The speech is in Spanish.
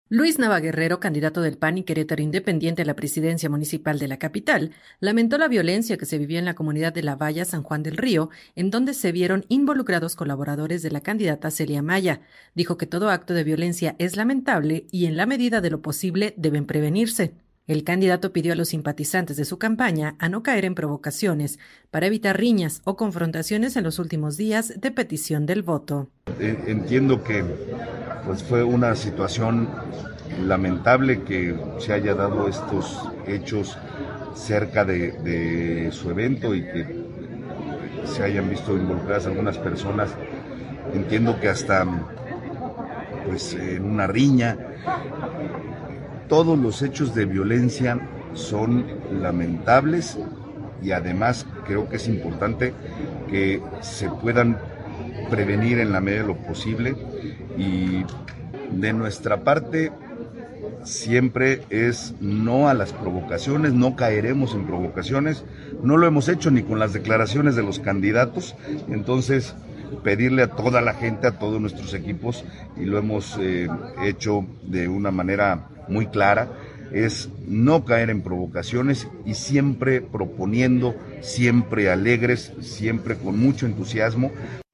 Luis Navaguerrero, candidato del PAN y Querétaro Independiente a la presidencia municipal de la capital, lamentó la violencia que se vivió en la comunidad de La Valla, San Juan del Río, en donde se vieron involucrados colaboradores de la candidata Celia Maya. Dijo que todo acto de violencia es lamentable y en la medida de lo posible deben prevenirse. El candidato pidió a los simpatizantes de su campaña a no caer en provocaciones para evitar riñas o confrontaciones en los últimos días de petición del voto. Entiendo que pues fue una situación lamentable que se haya dado estos hechos cerca de su evento y que se hayan visto involucradas algunas personas. Entiendo que hasta pues en una riña. Todos los hechos de violencia son lamentables y además creo que es importante que se puedan prevenir en la medida de lo posible, y de nuestra parte siempre es no a las provocaciones, no caeremos en provocaciones, no lo hemos hecho ni con las declaraciones de los candidatos. Entonces pedirle a toda la gente, a todos nuestros equipos, y lo hemos hecho de una manera muy clara, es no caer en provocaciones y siempre proponiendo, siempre alegres, siempre con mucho entusiasmo.